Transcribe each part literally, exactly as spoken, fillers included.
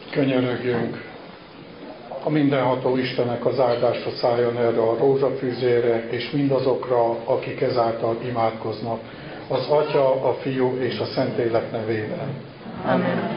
Könyörögjünk. A mindenható Istennek az áldása szálljon erre a rózsafűzére, és mindazokra, akik ezáltal imádkoznak, az Atya, a Fiú és a Szentlélek nevében. Amen.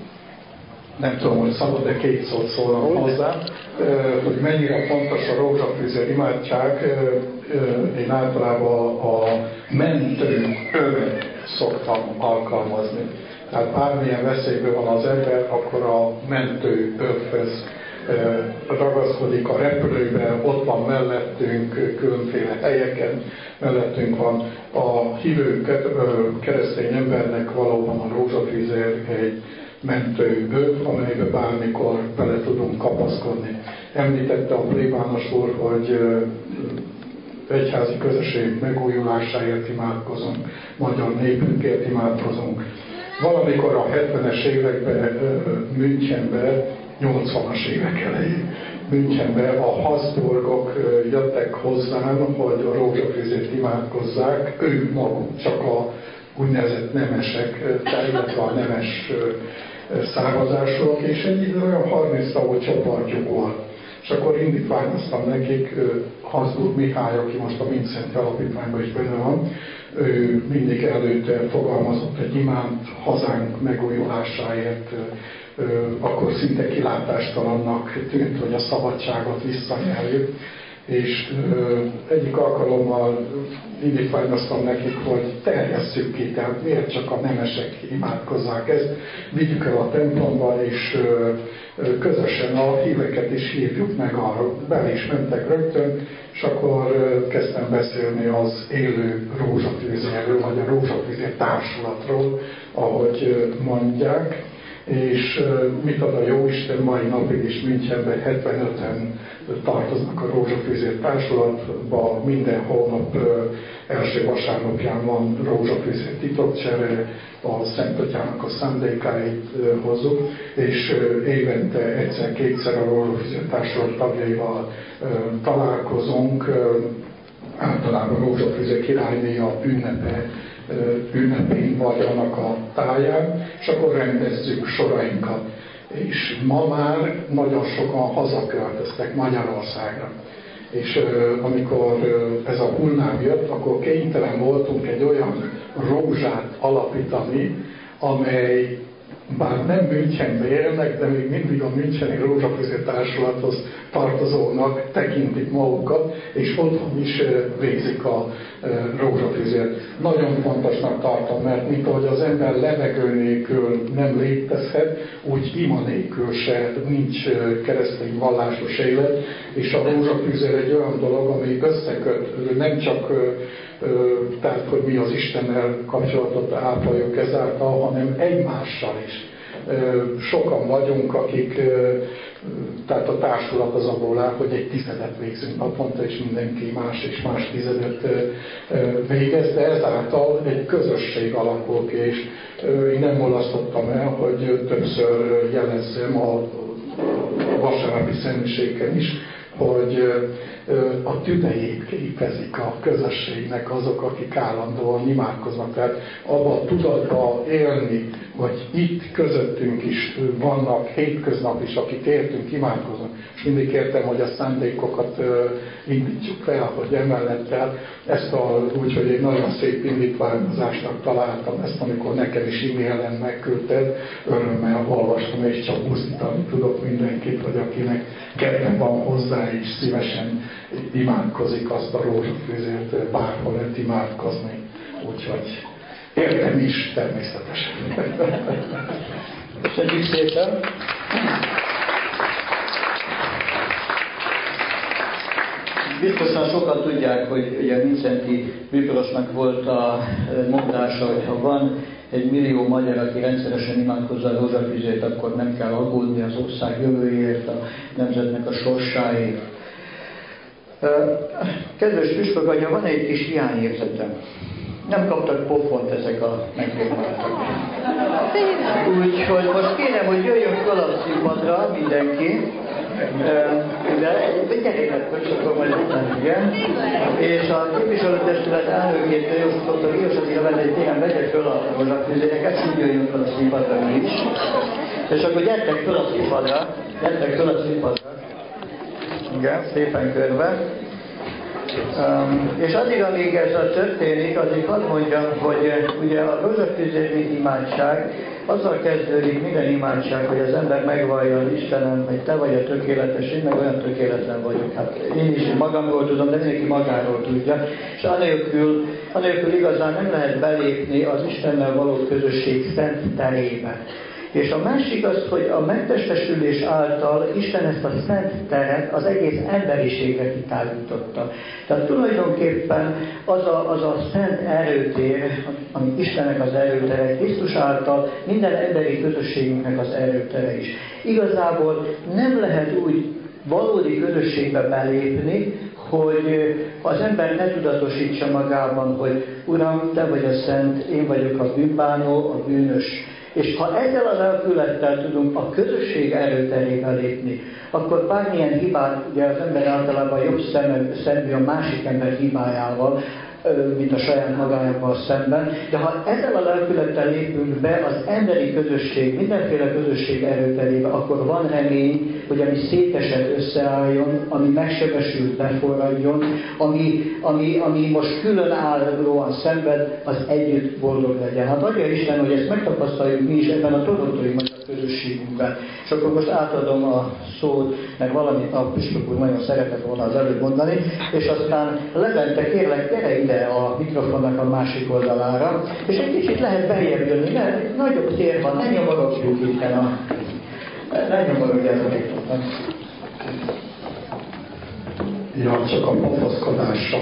Nem tudom, hogy szabad-e két szót szólnom hozzá, hogy mennyire fontos a rózsafűzér imádság. Én általában a mentő övet szoktam alkalmazni. Tehát bármilyen veszélyben van az ember, akkor a mentő övhöz ragaszkodik a repülőben, ott van mellettünk, különféle helyeken mellettünk van. A hívő keresztény embernek valóban a rózsafűzér egy mentő öv, amelybe bármikor bele tudunk kapaszkodni. Említette a plébános úr, hogy egyházi közösség megújulásáért imádkozunk, magyar népünkért imádkozunk. Valamikor a hetvenes években Münchenben, nyolcvanas évek elején Münchenben a Habsburgok jöttek hozzám, hogy a rózsafűzért imádkozzák, ők maguk csak a úgynevezett nemesek, illetve a nemes származásúak, és egy olyan harminc tagú csoportjuk volt. És akkor indítványoztam nekik, Habsburg Mihály, aki most a Mindszenti Alapítványban is benne van, ő mindig előtte fogalmazott egy imánt hazánk megújulásáért, akkor szinte kilátástalannak tűnt, hogy a szabadságot visszanyerjük. És egyik alkalommal indítványoztam nekik, hogy terjesszük ki, tehát miért csak a nemesek imádkozzák ezt, vigyük el a templomba, és közösen a híveket is hívjuk meg arra. Bele is mentek rögtön, és akkor kezdtem beszélni az élő rózsafűzérről, vagy a rózsafűzér társulatról, ahogy mondják. És mit ad a Jóisten, mai napig is Münchenben hetvenöten tartoznak a rózsafűzér társulatba, minden hónap első vasárnapján van rózsafűzér titokcsere, a Szent Atyának a szándékáit hozzuk, és évente egyszer-kétszer a rózsafűzér társulat tagjaival találkozunk, általában rózsafűzér királynéja ünnepe, ünnepén vagy annak a táján, és akkor rendezzük sorainkat. És ma már nagyon sokan hazaköltöztek Magyarországra. És uh, amikor uh, ez a hullám jött, akkor kénytelen voltunk egy olyan rózsát alapítani, amely bár nem Münchenben élnek, de még mindig a Müncheni Rózsafűzér Társulathoz tartozónak tekintik magukat, és otthon is végzik a rózsafűzért. Nagyon fontosnak tartom, mert mint ahogy az ember levegő nélkül nem létezhet, úgy ima nélkül se nincs keresztény vallásos élet, és a rózsafűzér egy olyan dolog, ami összeköt, nem csak tehát, hogy mi az Istennel kapcsolatot ápoljuk ezáltal, hanem egymással is. Sokan vagyunk, akik, tehát a társulat az abból áll, hogy egy tizedet végzünk naponta, és mindenki más és más tizedet végez, de ezáltal egy közösség alakul ki, és én nem mulasztottam el, hogy többször jelezzem a vasárnapi szentmiséken is, hogy a tüdejét képezik a közösségnek azok, akik állandóan imádkoznak. Tehát abban a tudatban élni, vagy itt közöttünk is vannak hétköznap is, akik értünk, imádkoznak. És mindig értem, hogy a szándékokat indítsuk fel, hogy emellett el. Ezt a, úgy, hogy egy nagyon szép indítványozásnak találtam ezt, amikor nekem is e-mailen megküldted, örömmel olvastam, és csak buzdítani tudok mindenkit, hogy akinek kedve van hozzá, és szívesen imádkozik, azt a rózsafűzért bárhol lehet imádkozni. Úgyhogy értem is természetesen. Köszönjük szépen! Biztosan sokan tudják, hogy ugye Mindszenty Miklósnak volt a mondása, hogy ha van egy millió magyar, aki rendszeresen imádkozza a rózsafűzért, akkor nem kell aggódni az ország jövőjéért, a nemzetnek a sorsáért. Kedves püspök atya, van egy kis hiányérzetem. Nem kaptak pofont ezek a megformáltak. Úgyhogy most kérem, hogy jöjjön fel a színpadra mindenki. De gyerekek, hogy akkor majd után, igen. És a képviselőtestület elnökét József doktor József Attila vendég, kérem, vegye föl a rózsafűzéreket, úgy jöjjön fel a színpadra is. És akkor gyertek föl a színpadra, gyertek föl a színpadra. Igen, szépen körbe. Um, és addig, amíg ez a történik, addig hadd mondjam, hogy ugye a rózsafűzér, mint imádság, azzal kezdődik minden imádság, hogy az ember megvallja Istenem, hogy te vagy a tökéletes, én meg olyan tökéletlen vagyok. Hát én is magamról tudom, de mindenki magáról tudja. És anélkül, anélkül igazán nem lehet belépni az Istennel való közösség szent terébe. És a másik az, hogy a megtestesülés által Isten ezt a szent teret, az egész emberiségre kitágította. Tehát tulajdonképpen az a, az a szent erőtér, ami Istennek az erőtere, Krisztus által minden emberi közösségünknek az erőtere is. Igazából nem lehet úgy valódi közösségbe belépni, hogy az ember ne tudatosítsa magában, hogy Uram, te vagy a szent, én vagyok a bűnbánó, a bűnös. És ha ezzel a lelkülettel tudunk a közösség erőterébe lépni, akkor bármilyen hibát, ugye az ember általában jobb szemű a másik ember hibájával, mint a saját magával szemben, de ha ezzel a lelkülettel lépünk be az emberi közösség, mindenféle közösség erőterébe, akkor van remény, hogy ami szétesett összeálljon, ami megsebesült beforradjon, ami, ami, ami most különállóan szenved, az együtt boldog legyen. Hát adja Isten, hogy ezt megtapasztaljuk mi is ebben a torontói magyar közösségünkben. És akkor most átadom a szót, mert valamit a püspök úr nagyon szeretett volna az előbb mondani, és aztán Levente, kérlek, gyere ide a mikrofonnak a másik oldalára, és egy kicsit lehet beljebb jönni, mert nagyobb tér van, ne nyomorodjuk itt a... Ne nyomorodjál a mikrofon. Ja, csak a pofoszkodással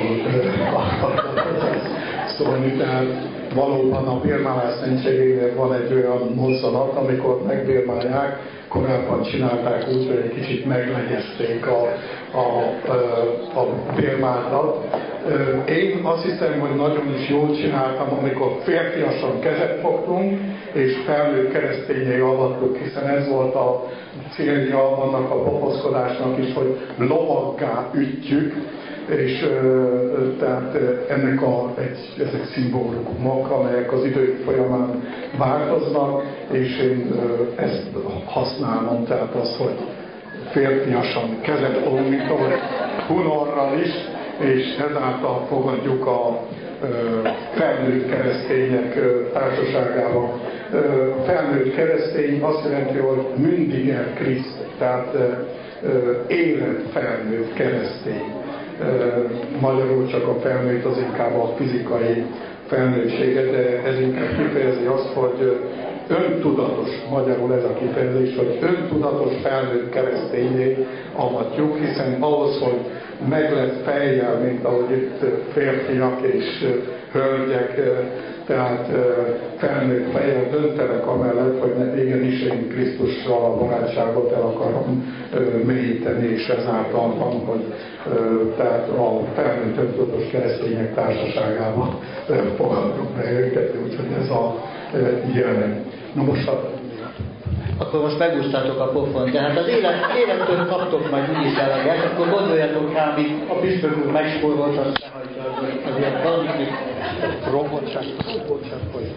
szólni, tehát valóban a bérmálás szentségénél van egy olyan mozzanat, amikor megbérmálják, korábban csinálták úgy, hogy egy kicsit meglegyezték a, a, a, a bérmáltat. Én azt hiszem, hogy nagyon is jól csináltam, amikor férfiasan kezet fogtunk, és felnőtt keresztényei avattuk, hiszen ez volt a célja annak a pofoszkodásnak is, hogy lovaggá ütjük, és tehát ennek a, egy, ezek szimbólumok, amelyek az idők folyamán változnak, és én ezt használom, tehát az, hogy férfiasan kezet fogunk, mint ahogy hunorral is, és ezáltal fogadjuk a felnőtt keresztények társaságában. Felnőtt keresztény azt jelenti, hogy mündiger Kriszt, tehát élet felnőtt keresztény. Magyarul csak a felnőtt az inkább a fizikai felnőttsége, de ez inkább kifejezi azt, hogy öntudatos, magyarul ez a kifejezés, hogy öntudatos felnőtt keresztényé avatjuk, hiszen ahhoz, hogy meg lett fejjel, mint ahogy itt férfiak és hölgyek, tehát felnőtt fejjel döntenek amellett, hogy ne, igenis én Krisztussal a barátságot el akarom mélyíteni, és ezáltal van, hogy tehát a felnőtt öntudatos keresztények társaságában fogadjuk be őket, úgyhogy ez a jelenet. Na most a akkor most megúsztátok a pofont, de hát az élet, élettől kaptok majd úgyis eleget, akkor gondoljatok rá, amit a püspök úr megspórolt, azt se hagyja, hogy azért valamit még... Robotság, robotság, hogy...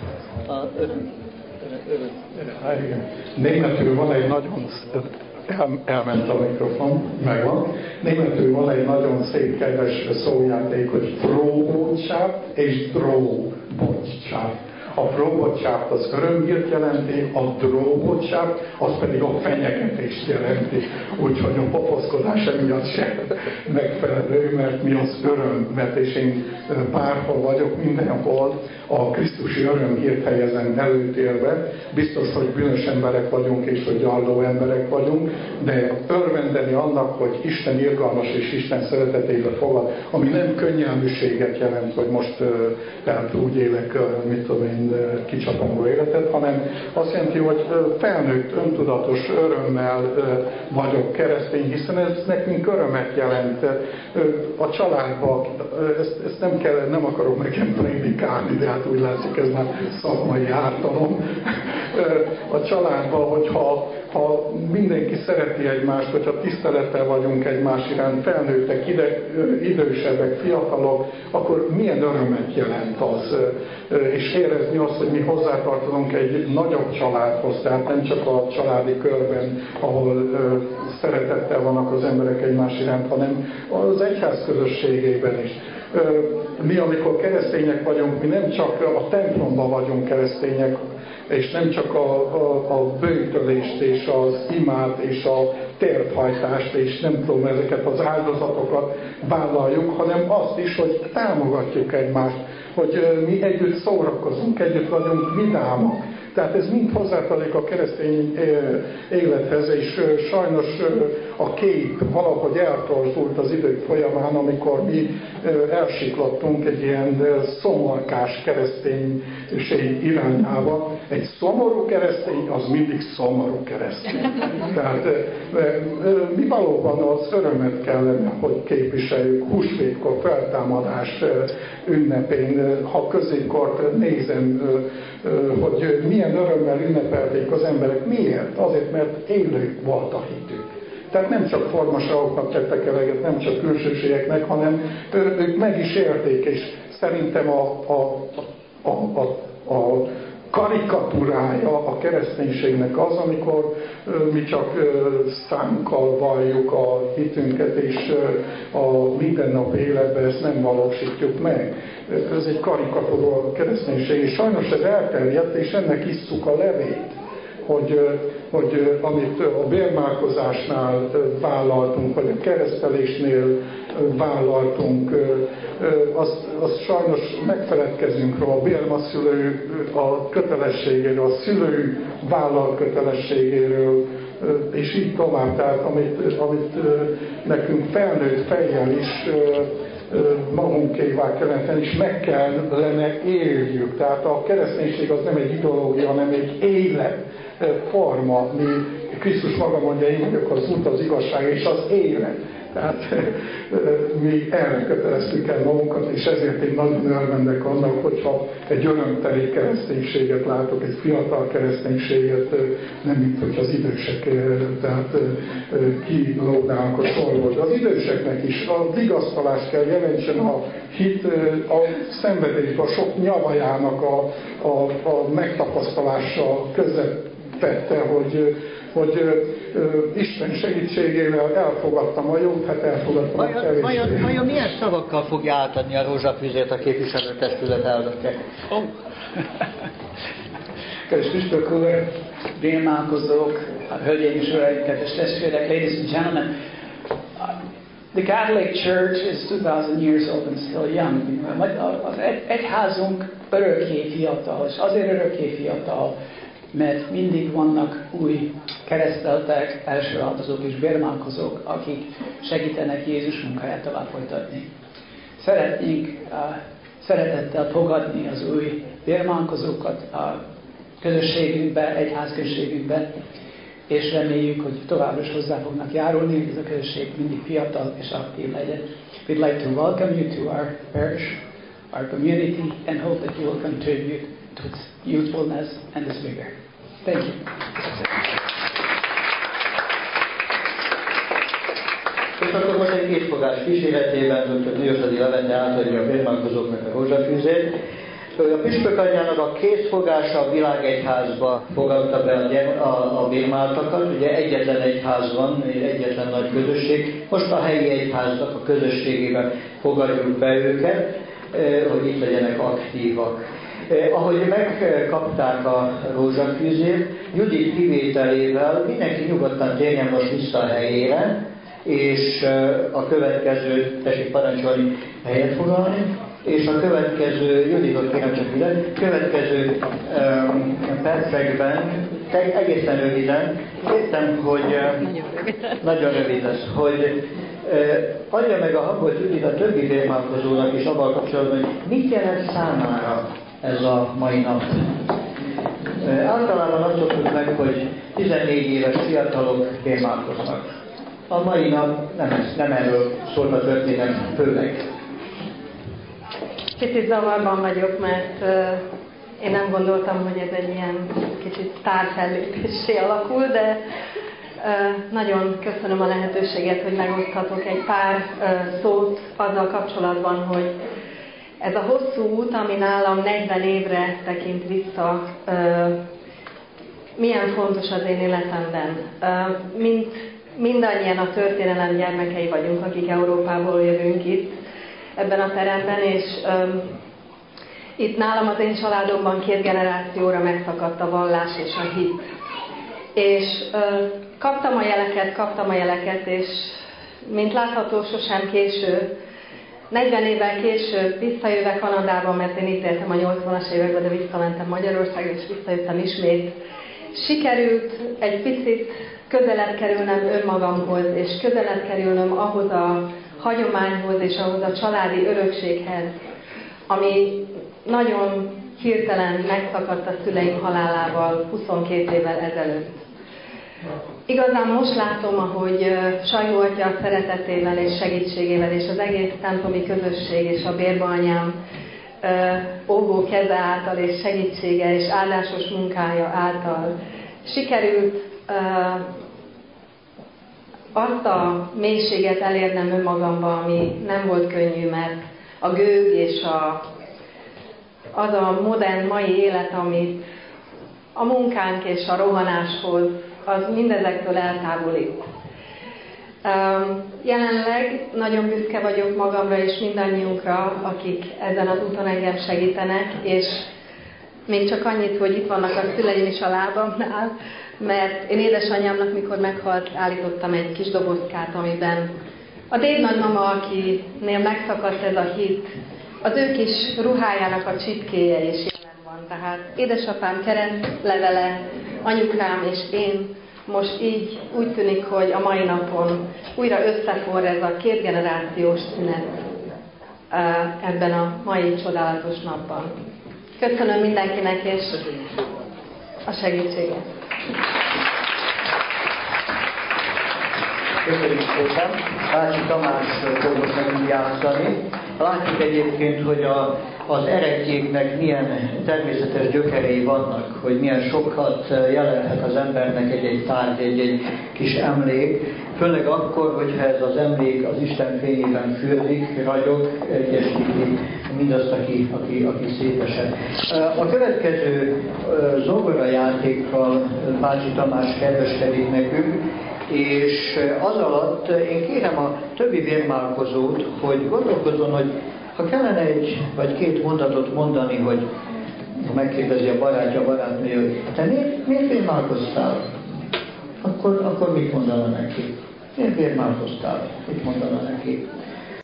Németül van egy nagyon... El, elment a mikrofon, megvan. Németül van egy nagyon szép, kedves szójáték, hogy Frohbotschaft és Drohbotschaft. A Frohbotschaft az örömhírt jelenti, a Drohbotschaft az pedig a fenyegetést jelenti. Úgyhogy a pofoszkodás emiatt sem megfelelő, mert mi az örömet, és én bárhol vagyok, mindenhol a krisztusi örömhírt helyezem előtérbe. Biztos, hogy bűnös emberek vagyunk, és hogy gyarló emberek vagyunk, de örvendeni annak, hogy Isten irgalmas és Isten szeretetébe fogad, ami nem könnyelműséget jelent, hogy most tehát úgy élek, mit tudom én, kicsapongó életet, hanem azt jelenti, hogy felnőtt, öntudatos örömmel vagyok keresztény, hiszen ez nekünk örömet jelent. A családban, ezt, ezt nem, kell, nem akarok nekem prédikálni, de hát úgy látszik, ez már szakmai ártalom. A családban, hogyha ha mindenki szereti egymást, hogyha tisztelettel vagyunk egymás iránt, felnőttek, ide, idősebbek, fiatalok, akkor milyen örömet jelent az, és érezni azt, hogy mi hozzátartozunk egy nagyobb családhoz, tehát nem csak a családi körben, ahol szeretettel vannak az emberek egymás iránt, hanem az egyház közösségében is. Mi, amikor keresztények vagyunk, mi nem csak a templomban vagyunk keresztények, és nem csak a, a, a bőjtölést, és az imát, és a térthajtást, és nem tudom, ezeket az áldozatokat vállaljuk, hanem azt is, hogy támogatjuk egymást, hogy mi együtt szórakozunk, együtt vagyunk vidámak. Tehát ez mind hozzátartozik a keresztény élethez, és sajnos a kép valahogy eltorzult az idők folyamán, amikor mi elsiklottunk egy ilyen szomorkás kereszténység irányába. Egy szomorú keresztény, az mindig szomorú keresztény. Tehát mi valóban az örömet kellene, hogy képviseljük húsvétkor, feltámadás ünnepén, ha középkort nézem, hogy milyen örömmel ünnepelték az emberek. Miért? Azért, mert élő volt a hitük. Tehát nem csak formaságoknak tettek eleget, nem csak külsőségeknek, hanem ők meg is érték, és szerintem a, a, a, a, a karikatúrája a kereszténységnek az, amikor mi csak szánkkal valljuk a hitünket, és a mindennapi életben ezt nem valósítjuk meg. Ez egy karikatúra a kereszténység, és sajnos ez elterjedt, és ennek isszuk a levét. Hogy, hogy amit a bérmálkozásnál vállaltunk, vagy a keresztelésnél vállaltunk, azt, azt sajnos megfeledkezünk róla. A bérmaszülő a kötelességéről, a szülő vállal kötelességéről, és így tovább. Tehát amit, amit nekünk felnőtt fejjel is magunkévá kellene tenni, és meg kellene éljük. Tehát a kereszténység az nem egy ideológia, hanem egy életforma. Mi, Krisztus maga mondja, én vagyok az út, az igazság és az élet. Tehát mi erre köteleztük el magunkat, és ezért én nagyon örvendek annak, hogyha egy örömteli kereszténységet látok, egy fiatal kereszténységet, nem mint hogy az idősek, tehát kilódálnak a sorból. De az időseknek is a vigasztalás kell jelentsen a hit, a szenvedésben, a sok nyavajának a, a, a megtapasztalása közepette, hogy hogy ö, ö, Isten segítségével elfogadtam a jót, hát elfogadtam vajon, a kevésbé. Vajon, vajon milyen szavakkal fogja átadni a rózsafűzét a képviselőtestület elnöke? Oh. Kedves püspök úr, bérmálkozók, hölgyeim és uraim, kedves testvérek, ladies and gentlemen, the Catholic Church is two thousand years old and still young. Az egyházunk örökké fiatal, és azért örökké fiatal, mert mindig vannak új kereszteltek, első áldozók és bérmálkozók, akik segítenek Jézus munkáját tovább folytatni. Szeretnénk uh, szeretettel fogadni az új bérmálkozókat a közösségünkbe, egyházközségünkbe, és reméljük, hogy továbbra is hozzá fognak járulni, hogy ez a közösség mindig fiatal és aktív legyen. We'd like to welcome you to our parish, our community, and hope that you will contribute to its youthfulness and its vigor. Thank you. És akkor most egy kétfogás kíséretében dr. Diósadi Levente átadja a bérmálkozóknak a rózsafűzét. A püspök anyjának a készfogása a világegyházba fogadta be a, a, a bérmáltakat. Ugye egyetlen egyház van, egyetlen nagy közösség. Most a helyi egyháznak a közösségében fogadjuk be őket, hogy itt legyenek aktívak. Eh, ahogy megkapták a rózsafűzét, Judit kivételével mindenki nyugodtan térjen most vissza a helyére, és eh, a következő, tessék parancsolni, helyet foglalni, és a következő, Juditot kérem csak ide, következő um, percekben, egészen röviden, értem, hogy uh, nagyon rövid, nagyon rövid ez, hogy uh, adja meg a hangot Judit a többi bérmálkozónak is abban kapcsolatban, hogy mit jelent számára ez a mai nap. Uh, általában azt szoktuk meg, hogy tizennégy éves fiatalok bérmálkoznak. A mai nap nem, ez, nem erről szólt a történet főleg. Kicsit zavarban vagyok, mert uh, én nem gondoltam, hogy ez egy ilyen kicsit sztárfellépéssé alakul, de Nagyon köszönöm a lehetőséget, hogy megoszthatok egy pár szót azzal kapcsolatban, hogy ez a hosszú út, ami nálam negyven évre tekint vissza, milyen fontos az én életemben. Mint mindannyian a történelem gyermekei vagyunk, akik Európából jövünk itt, ebben a teremben, és itt nálam az én családomban két generációra megszakadt a vallás és a hit. És kaptam a jeleket, kaptam a jeleket, és mint látható, sosem késő. negyven évvel később visszajöve Kanadába, mert én itt éltem a nyolcvanas években, de visszamentem Magyarországra, és visszajöttem ismét. Sikerült egy picit közelebb kerülnem önmagamhoz, és közelebb kerülnöm ahhoz a hagyományhoz, és ahhoz a családi örökséghez, ami nagyon hirtelen megszakadt a szüleim halálával huszonkét évvel ezelőtt. Igazán most látom, ahogy Sajó atya szeretetével és segítségével, és az egész templomi közösség és a bérbaanyám óvó keze által és segítsége és áldásos munkája által sikerült azt a mélységet elérnem önmagamba, ami nem volt könnyű, mert a gőg és a, az a modern mai élet, amit a munkánk és a rohanáshoz, az mindezektől eltávolít. Jelenleg nagyon büszke vagyok magamra és mindannyiunkra, akik ezen az úton engem segítenek, és még csak annyit, hogy itt vannak a szüleim is a lábamnál, mert én édesanyámnak, mikor meghalt, állítottam egy kis dobozkát, amiben a dédnagymama, akinél megszakadt ez a hit, az ő kis ruhájának a csipkéje is jelen van. Tehát édesapám keresztlevele, anyukám és én most így úgy tűnik, hogy a mai napon újra összeforr ez a két generációs szünet ebben a mai csodálatos napban. Köszönöm mindenkinek és a segítséget. Köszönjük szépen. Bácsi Tamás fogok nekünk játszani. Látjuk egyébként, hogy a, az ereklyéknek milyen természetes gyökerei vannak, hogy milyen sokat jelenhet az embernek egy-egy tárgy, egy-egy kis emlék. Főleg akkor, hogyha ez az emlék az Isten fényében fürdik, ragyog, egyesíti mindazt, aki, aki, aki szétesett. A következő zongorajátékkal Bácsi Tamás kedveskedik nekünk, és az alatt én kérem a többi vérmálkozót, hogy gondolkozzon, hogy ha kellene egy vagy két mondatot mondani, hogy megkérdezi a barátja, a barátnő, hogy te miért, miért vérmálkoztál? Akkor, akkor mit mondana neki? Miért vérmálkoztál? Mit mondana neki?